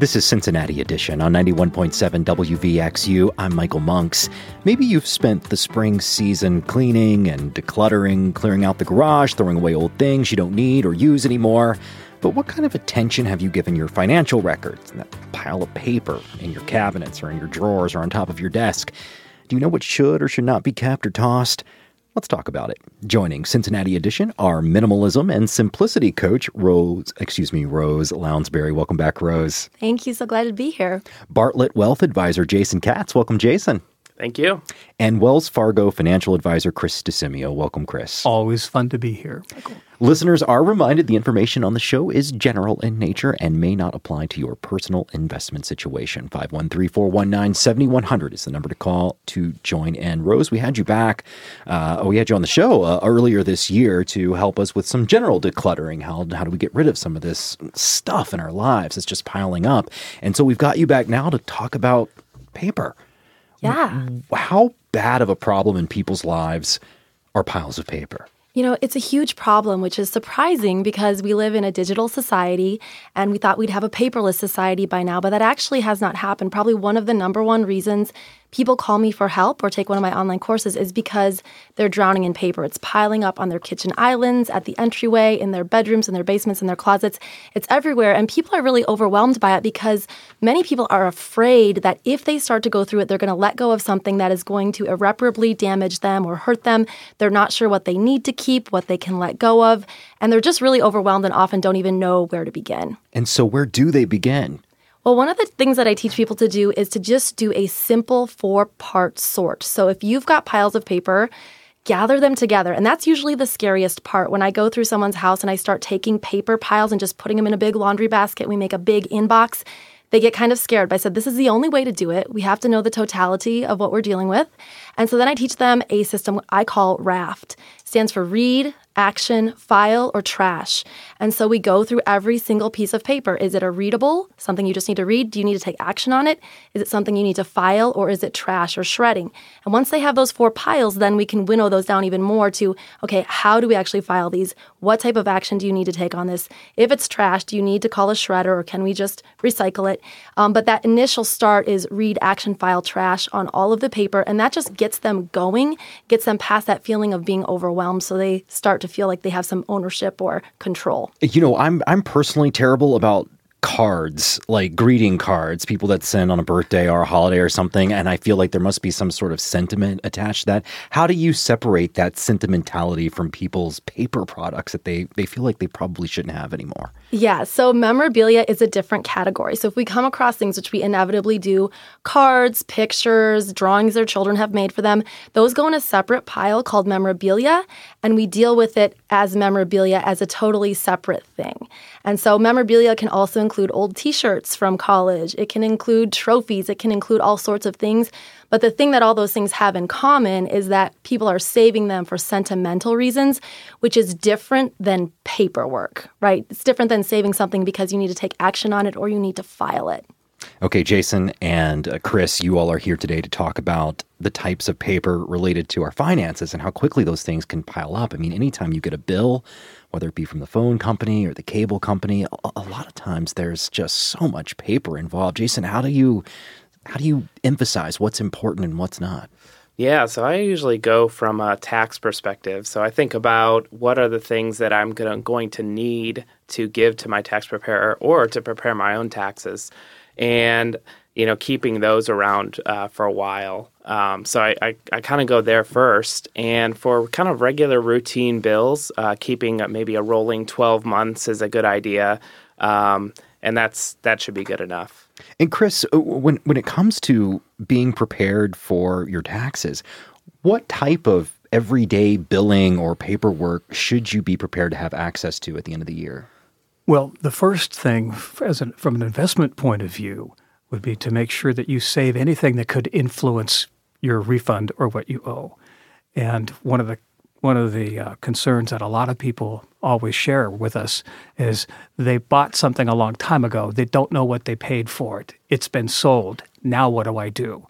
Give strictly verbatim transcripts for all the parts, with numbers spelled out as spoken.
This is Cincinnati Edition on ninety-one point seven W V X U. I'm Michael Monks. Maybe you've spent the spring season cleaning and decluttering, clearing out the garage, throwing away old things you don't need or use anymore. But what kind of attention have you given your financial records and that pile of paper in your cabinets or in your drawers or on top of your desk? Do you know what should or should not be kept or tossed? Let's talk about it. Joining Cincinnati Edition, our minimalism and simplicity coach, Rose, excuse me, Rose Lounsbury. Welcome back, Rose. Thank you. So glad to be here. Bartlett Wealth Advisor, Jason Katz. Welcome, Jason. Thank you. And Wells Fargo Financial Advisor, Chris DeSimio. Welcome, Chris. Always fun to be here, Michael. Listeners are reminded the information on the show is general in nature and may not apply to your personal investment situation. five one three, four one nine, seven one zero zero is the number to call to join in. Rose, we had you back. Uh, we had you on the show uh, earlier this year to help us with some general decluttering. How, how do we get rid of some of this stuff in our lives that's just piling up? And so we've got you back now to talk about paper. Yeah. How bad of a problem in people's lives are piles of paper? You know, it's a huge problem, which is surprising because we live in a digital society and we thought we'd have a paperless society by now, but that actually has not happened. Probably one of the number one reasons people call me for help or take one of my online courses is because they're drowning in paper. It's piling up on their kitchen islands, at the entryway, in their bedrooms, in their basements, in their closets. It's everywhere. And people are really overwhelmed by it because many people are afraid that if they start to go through it, they're going to let go of something that is going to irreparably damage them or hurt them. They're not sure what they need to keep, what they can let go of. And they're just really overwhelmed and often don't even know where to begin. And so where do they begin? Well, one of the things that I teach people to do is to just do a simple four-part sort. So if you've got piles of paper, gather them together. And that's usually the scariest part. When I go through someone's house and I start taking paper piles and just putting them in a big laundry basket, we make a big inbox, they get kind of scared. But I said, this is the only way to do it. We have to know the totality of what we're dealing with. And so then I teach them a system I call RAFT. It stands for read, action, file, or trash. And so we go through every single piece of paper. Is it a readable, something you just need to read? Do you need to take action on it? Is it something you need to file, or is it trash or shredding? And once they have those four piles, then we can winnow those down even more to, okay, how do we actually file these? What type of action do you need to take on this? If it's trash, do you need to call a shredder, or can we just recycle it? Um, but that initial start is read, action, file, trash on all of the paper, and that just gets them going, gets them past that feeling of being overwhelmed, so they start to feel like they have some ownership or control. You know, I'm I'm personally terrible about cards, like greeting cards, people that send on a birthday or a holiday or something, and I feel like there must be some sort of sentiment attached to that. How do you separate that sentimentality from people's paper products that they, they feel like they probably shouldn't have anymore? Yeah, so memorabilia is a different category. So if we come across things, which we inevitably do, cards, pictures, drawings their children have made for them, those go in a separate pile called memorabilia, and we deal with it as memorabilia as a totally separate thing. And so memorabilia can also include old T-shirts from college. It can include trophies. It can include all sorts of things. But the thing that all those things have in common is that people are saving them for sentimental reasons, which is different than paperwork, right? It's different than saving something because you need to take action on it or you need to file it. Okay, Jason and uh, Chris, you all are here today to talk about the types of paper related to our finances and how quickly those things can pile up. I mean, anytime you get a bill, whether it be from the phone company or the cable company, a, a lot of times there's just so much paper involved. Jason, how do you how do you emphasize what's important and what's not? Yeah, so I usually go from a tax perspective. So I think about what are the things that I'm gonna, going to need to give to my tax preparer or to prepare my own taxes. And, you know, keeping those around uh, for a while. Um, so I, I, I kind of go there first. And for kind of regular routine bills, uh, keeping maybe a rolling twelve months is a good idea. Um, and that's that should be good enough. And Chris, when when it comes to being prepared for your taxes, what type of everyday billing or paperwork should you be prepared to have access to at the end of the year? Well, the first thing as an, from an investment point of view would be to make sure that you save anything that could influence your refund or what you owe. And one of the one of the uh, concerns that a lot of people always share with us is they bought something a long time ago. They don't know what they paid for it. It's been sold. Now what do I do?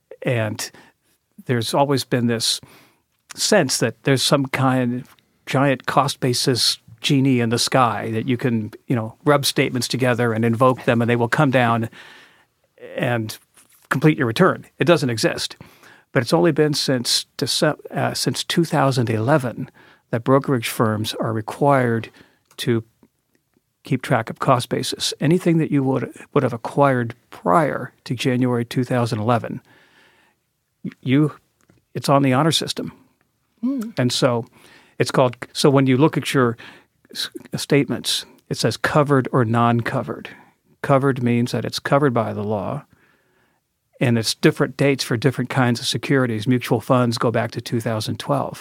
And there's always been this sense that there's some kind of giant cost basis genie in the sky that you can, you know, rub statements together and invoke them and they will come down and complete your return. It doesn't exist. But it's only been since December, uh, since two thousand eleven that brokerage firms are required to keep track of cost basis. Anything that you would would have acquired prior to January two thousand eleven, you it's on the honor system. Mm. And so it's called so when you look at your s- statements, it says covered or non-covered. Covered means that it's covered by the law. And it's different dates for different kinds of securities. Mutual funds go back to two thousand twelve.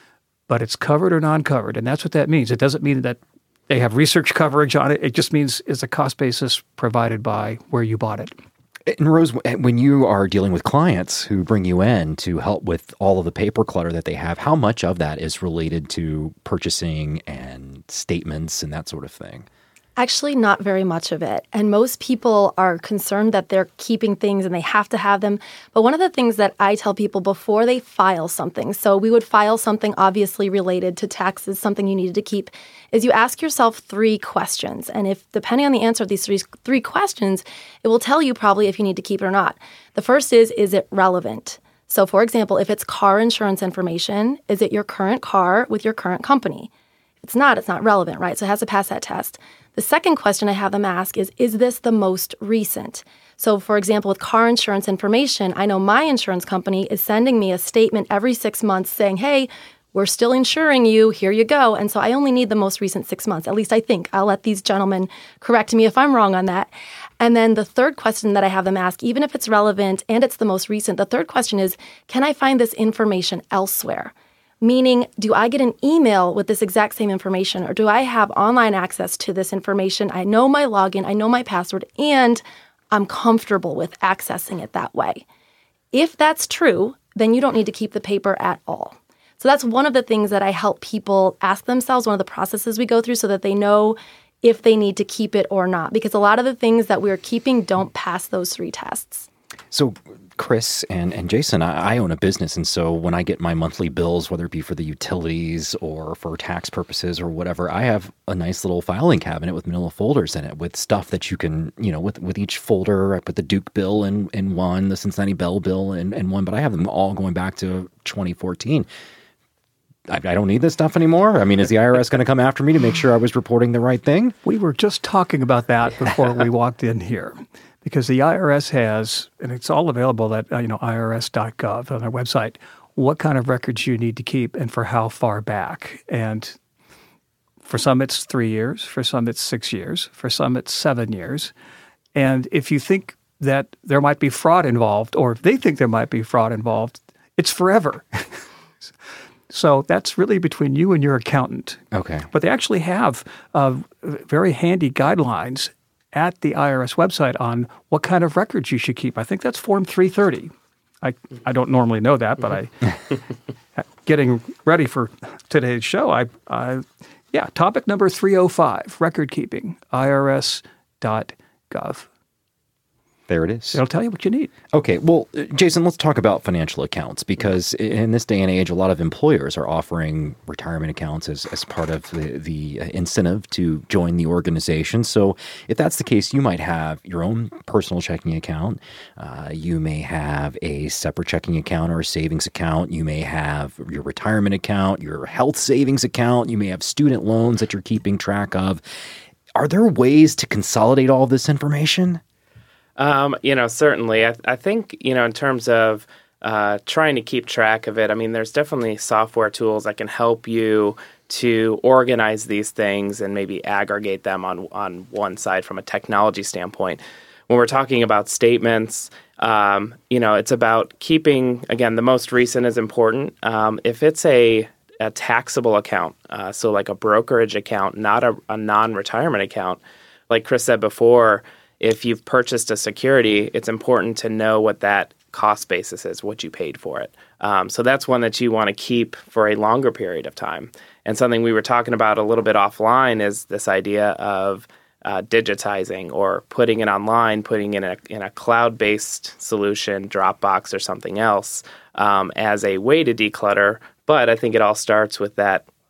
But it's covered or non-covered, and that's what that means. It doesn't mean that they have research coverage on it. It just means it's a cost basis provided by where you bought it. And Rose, when you are dealing with clients who bring you in to help with all of the paper clutter that they have, how much of that is related to purchasing and statements and that sort of thing? Actually, not very much of it. And most people are concerned that they're keeping things and they have to have them. But one of the things that I tell people before they file something, so we would file something obviously related to taxes, something you needed to keep, is you ask yourself three questions. And if, depending on the answer of these three, three questions, it will tell you probably if you need to keep it or not. The first is, is it relevant? So for example, if it's car insurance information, is it your current car with your current company? If it's not, it's not relevant, right? So it has to pass that test. The second question I have them ask is, is this the most recent? So for example, with car insurance information, I know my insurance company is sending me a statement every six months saying, hey, we're still insuring you, here you go. And so I only need the most recent six months. At least I think. I'll let these gentlemen correct me if I'm wrong on that. And then the third question that I have them ask, even if it's relevant and it's the most recent, the third question is, can I find this information elsewhere? Meaning, do I get an email with this exact same information, or do I have online access to this information? I know my login, I know my password, and I'm comfortable with accessing it that way. If that's true, then you don't need to keep the paper at all. So that's one of the things that I help people ask themselves, one of the processes we go through so that they know if they need to keep it or not. Because a lot of the things that we're keeping don't pass those three tests. So Chris and, and Jason, I, I own a business. And so when I get my monthly bills, whether it be for the utilities or for tax purposes or whatever, I have a nice little filing cabinet with manila folders in it with stuff that you can, you know, with, with each folder, I put the Duke bill in, in one, the Cincinnati Bell bill in, in one, but I have them all going back to twenty fourteen. I, I don't need this stuff anymore. I mean, is the I R S going to come after me to make sure I was reporting the right thing? We were just talking about that before we walked in here. Because the I R S has, and it's all available at uh, you know I R S dot gov on their website, what kind of records you need to keep and for how far back. And for some it's three years, for some it's six years, for some it's seven years. And if you think that there might be fraud involved, or if they think there might be fraud involved, it's forever. So that's really between you and your accountant. Okay. But they actually have uh, very handy guidelines at the I R S website on what kind of records you should keep. I think that's Form three thirty. I, I don't normally know that, but I, getting ready for today's show, I, I yeah, topic number three oh five, record keeping, I R S dot gov. There it is. It'll tell you what you need. Okay. Well, Jason, let's talk about financial accounts, because in this day and age, a lot of employers are offering retirement accounts as, as part of the, the incentive to join the organization. So if that's the case, you might have your own personal checking account. Uh, you may have a separate checking account or a savings account. You may have your retirement account, your health savings account. You may have student loans that you're keeping track of. Are there ways to consolidate all of this information? Um, you know, certainly. I, I think, you know, in terms of uh, trying to keep track of it, I mean, there's definitely software tools that can help you to organize these things and maybe aggregate them on, on one side from a technology standpoint. When we're talking about statements, um, you know, it's about keeping, again, the most recent is important. Um, if it's a, a taxable account, uh, so like a brokerage account, not a, a non-retirement account, like Chris said before, if you've purchased a security, it's important to know what that cost basis is, what you paid for it. Um, so that's one that you want to keep for a longer period of time. And something we were talking about a little bit offline is this idea of uh, digitizing or putting it online, putting it in a, in a cloud-based solution, Dropbox or something else, um, as a way to declutter. But I think it all starts with that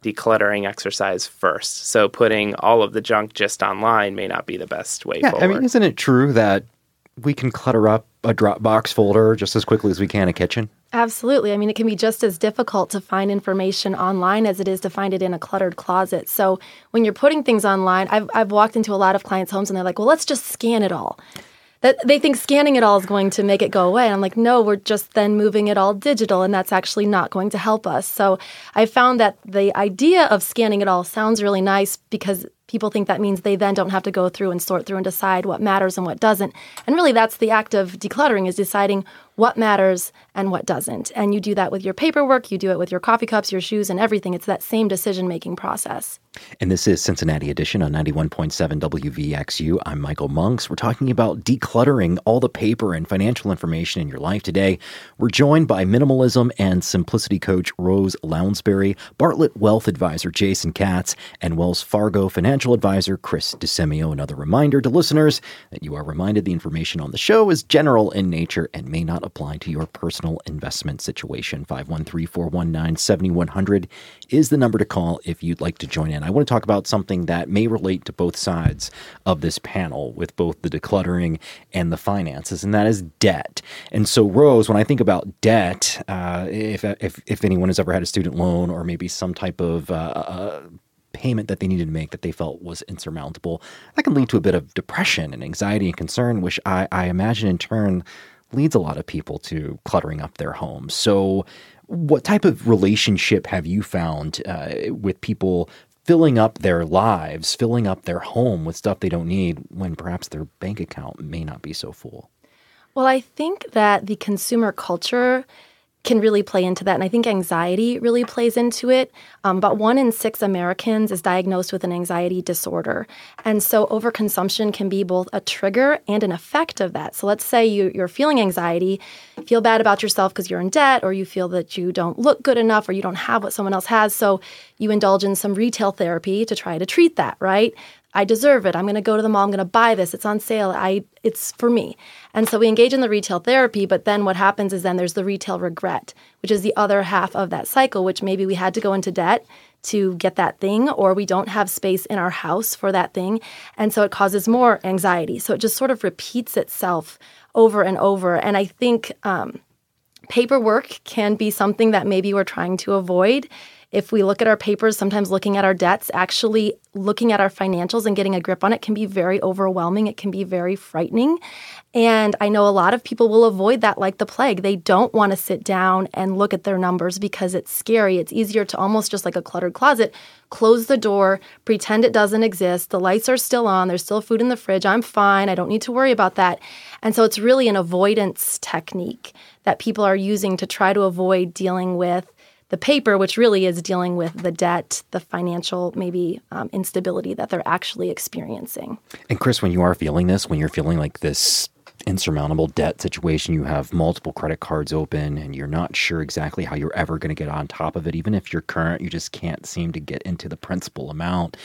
decluttering exercise first. So putting all of the junk just online may not be the best way yeah, forward. I mean, isn't it true that we can clutter up a Dropbox folder just as quickly as we can a kitchen? Absolutely. I mean, it can be just as difficult to find information online as it is to find it in a cluttered closet. So when you're putting things online, I've, I've walked into a lot of clients' homes and they're like, well, let's just scan it all. That they think scanning it all is going to make it go away. And I'm like, no, we're just then moving it all digital, and that's actually not going to help us. So I found that the idea of scanning it all sounds really nice because people think that means they then don't have to go through and sort through and decide what matters and what doesn't. And really, that's the act of decluttering, is deciding what matters and what doesn't. And you do that with your paperwork, you do it with your coffee cups, your shoes, and everything. It's that same decision-making process. And this is Cincinnati Edition on ninety-one point seven W V X U. I'm Michael Monks. We're talking about decluttering all the paper and financial information in your life today. We're joined by minimalism and simplicity coach Rose Lounsbury, Bartlett Wealth Advisor Jason Katz, and Wells Fargo Financial Advisor Chris DeSimio. Another reminder to listeners that you are reminded the information on the show is general in nature and may not apply to your personal investment situation. five one three, four one nine, seven one zero zero is the number to call if you'd like to join in. I want to talk about something that may relate to both sides of this panel with both the decluttering and the finances, and that is debt. And so, Rose, when I think about debt, uh, if, if if anyone has ever had a student loan or maybe some type of uh, uh, payment that they needed to make that they felt was insurmountable, that can lead to a bit of depression and anxiety and concern, which I, I imagine in turn leads a lot of people to cluttering up their homes. So what type of relationship have you found uh, with people filling up their lives, filling up their home with stuff they don't need when perhaps their bank account may not be so full? Well, I think that the consumer culture can really play into that. And I think anxiety really plays into it. Um, about one in six Americans is diagnosed with an anxiety disorder. And so overconsumption can be both a trigger and an effect of that. So let's say you, you're feeling anxiety, feel bad about yourself because you're in debt, or you feel that you don't look good enough, or you don't have what someone else has. So you indulge in some retail therapy to try to treat that, right? I deserve it. I'm going to go to the mall. I'm going to buy this. It's on sale. I, it's for me. And so we engage in the retail therapy, but then what happens is then there's the retail regret, which is the other half of that cycle, which maybe we had to go into debt to get that thing, or we don't have space in our house for that thing. And so it causes more anxiety. So it just sort of repeats itself over and over. And I think um, paperwork can be something that maybe we're trying to avoid. If we look at our papers, sometimes looking at our debts, actually looking at our financials and getting a grip on it can be very overwhelming. It can be very frightening. And I know a lot of people will avoid that like the plague. They don't want to sit down and look at their numbers because it's scary. It's easier to almost just like a cluttered closet, close the door, pretend it doesn't exist. The lights are still on. There's still food in the fridge. I'm fine. I don't need to worry about that. And so it's really an avoidance technique that people are using to try to avoid dealing with the paper, which really is dealing with the debt, the financial maybe um, instability that they're actually experiencing. And Chris, when you are feeling this, when you're feeling like this insurmountable debt situation, you have multiple credit cards open and you're not sure exactly how you're ever going to get on top of it. Even if you're current, you just can't seem to get into the principal amount.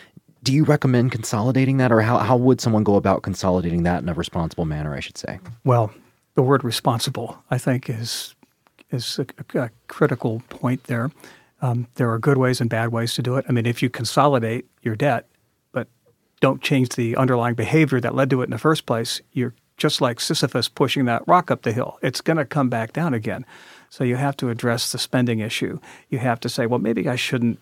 Do you recommend consolidating that, or how, how would someone go about consolidating that in a responsible manner, I should say? Well, the word responsible, I think, is is a, a critical point there. Um, there are good ways and bad ways to do it. I mean, if you consolidate your debt, but don't change the underlying behavior that led to it in the first place, you're just like Sisyphus pushing that rock up the hill. It's going to come back down again. So you have to address the spending issue. You have to say, well, maybe I shouldn't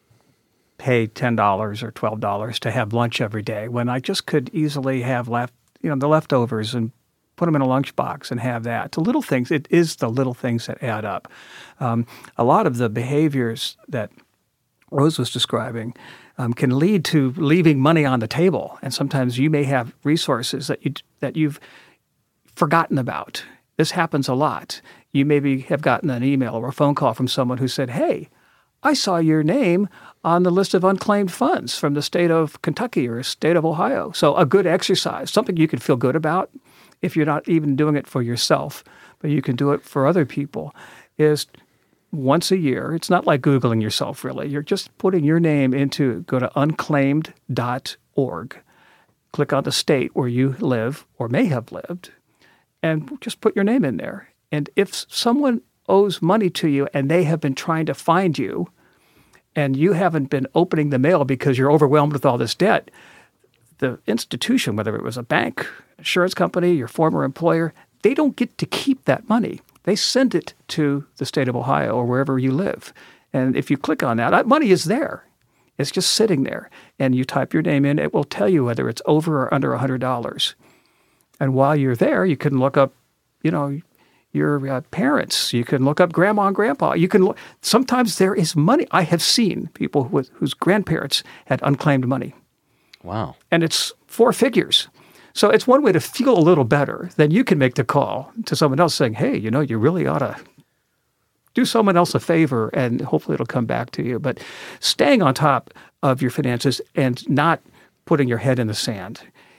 pay ten dollars or twelve dollars to have lunch every day when I just could easily have left, you know, the leftovers and put them in a lunchbox and have that. The little things, it is the little things that add up. Um, a lot of the behaviors that Rose was describing um, can lead to leaving money on the table. And sometimes you may have resources that, you, that you've forgotten about. This happens a lot. You maybe have gotten an email or a phone call from someone who said, hey, I saw your name on the list of unclaimed funds from the state of Kentucky or state of Ohio. So a good exercise, something you can feel good about, if you're not even doing it for yourself, but you can do it for other people, is once a year. It's not like Googling yourself, really. You're just putting your name into, go to unclaimed dot org, click on the state where you live or may have lived, and just put your name in there. And if someone owes money to you and they have been trying to find you, and you haven't been opening the mail because you're overwhelmed with all this debt, the institution, whether it was a bank, insurance company, your former employer, they don't get to keep that money. They send it to the state of Ohio or wherever you live. And if you click on that, that money is there. It's just sitting there. And you type your name in, it will tell you whether it's over or under one hundred dollars. And while you're there, you can look up, you know, your uh, parents. You can look up grandma and grandpa. You can look, sometimes there is money. I have seen people who, whose grandparents had unclaimed money. Wow. And it's four figures. So it's one way to feel a little better. Then you can make the call to someone else saying, hey, you know, you really ought to do someone else a favor, and hopefully it'll come back to you. But staying on top of your finances and not putting your head in the sand.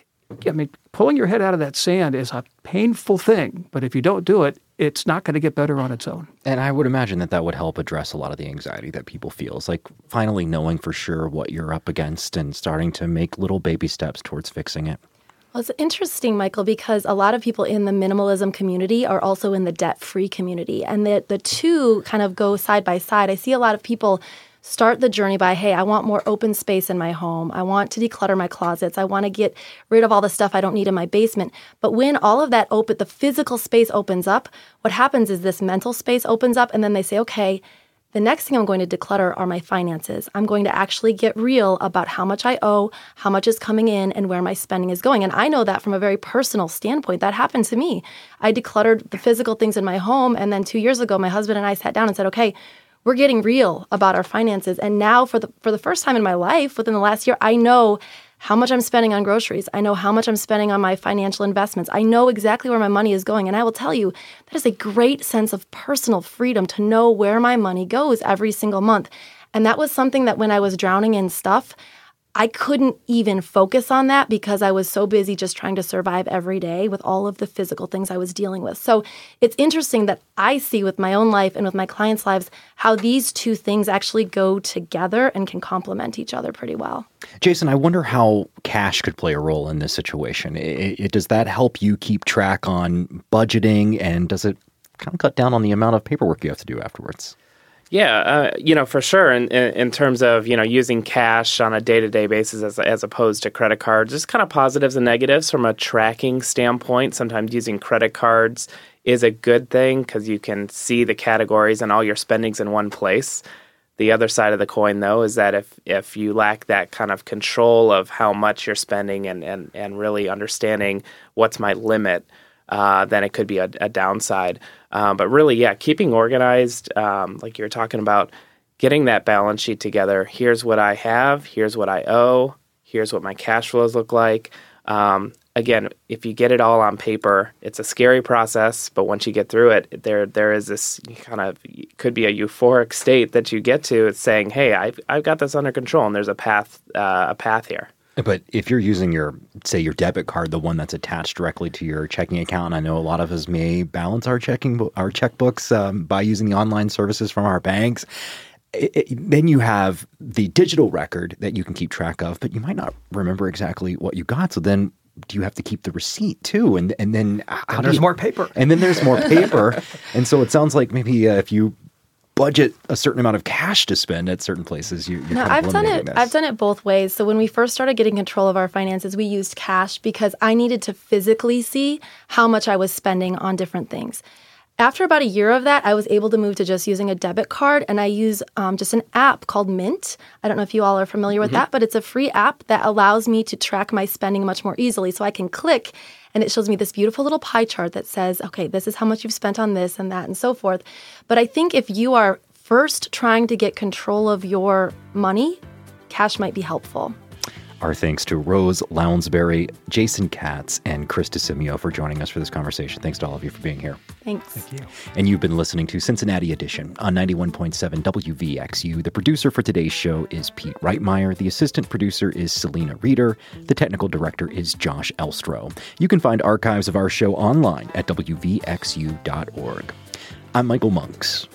I mean, pulling your head out of that sand is a painful thing, but if you don't do it, it's not going to get better on its own. And I would imagine that that would help address a lot of the anxiety that people feel. It's like finally knowing for sure what you're up against and starting to make little baby steps towards fixing it. Well, it's interesting, Michael, because a lot of people in the minimalism community are also in the debt-free community, and the, the two kind of go side by side. I see a lot of people start the journey by, hey, I want more open space in my home. I want to declutter my closets. I want to get rid of all the stuff I don't need in my basement. But when all of that open, the physical space opens up, what happens is this mental space opens up, and then they say, okay, the next thing I'm going to declutter are my finances. I'm going to actually get real about how much I owe, how much is coming in, and where my spending is going. And I know that from a very personal standpoint. That happened to me. I decluttered the physical things in my home, and then two years ago, my husband and I sat down and said, okay, we're getting real about our finances. And now for the for the first time in my life, within the last year, I know how much I'm spending on groceries. I know how much I'm spending on my financial investments. I know exactly where my money is going. And I will tell you, that is a great sense of personal freedom to know where my money goes every single month. And that was something that when I was drowning in stuff, I couldn't even focus on that because I was so busy just trying to survive every day with all of the physical things I was dealing with. So it's interesting that I see with my own life and with my clients' lives how these two things actually go together and can complement each other pretty well. Jason, I wonder how cash could play a role in this situation. It, it, does that help you keep track on budgeting, and does it kind of cut down on the amount of paperwork you have to do afterwards? Yeah, uh, you know, for sure. In, in, in terms of, you know, using cash on a day-to-day basis as as opposed to credit cards, just kind of positives and negatives from a tracking standpoint. Sometimes using credit cards is a good thing because you can see the categories and all your spendings in one place. The other side of the coin, though, is that if, if you lack that kind of control of how much you're spending and, and, and really understanding what's my limit, uh, then it could be a, a downside. Um, but really, yeah, keeping organized, um, like you were talking about, getting that balance sheet together. Here's what I have. Here's what I owe. Here's what my cash flows look like. Um, again, if you get it all on paper, it's a scary process. But once you get through it, there there is this kind of, could be a euphoric state that you get to. It's saying, hey, I've, I've got this under control, and there's a path uh, a path here. But if you're using your, say, your debit card, the one that's attached directly to your checking account, and I know a lot of us may balance our checking our checkbooks um, by using the online services from our banks, it, it, then you have the digital record that you can keep track of, but you might not remember exactly what you got. So then do you have to keep the receipt too? And and then how and there's you, more paper. And then there's more paper. And so it sounds like maybe uh, if you budget a certain amount of cash to spend at certain places, you, you're no, kind of I've done it. this. I've done it both ways. So when we first started getting control of our finances, we used cash because I needed to physically see how much I was spending on different things. After about a year of that, I was able to move to just using a debit card, and I use um, just an app called Mint. I don't know if you all are familiar with mm-hmm. that, but it's a free app that allows me to track my spending much more easily. So I can click, and it shows me this beautiful little pie chart that says, okay, this is how much you've spent on this and that and so forth. But I think if you are first trying to get control of your money, cash might be helpful. Our thanks to Rose Lounsbury, Jason Katz, and Chris DeSimio for joining us for this conversation. Thanks to all of you for being here. Thanks. Thank you. And you've been listening to Cincinnati Edition on ninety-one point seven W V X U. The producer for today's show is Pete Reitmeyer. The assistant producer is Selena Reeder. The technical director is Josh Elstro. You can find archives of our show online at W V X U dot org. I'm Michael Monks.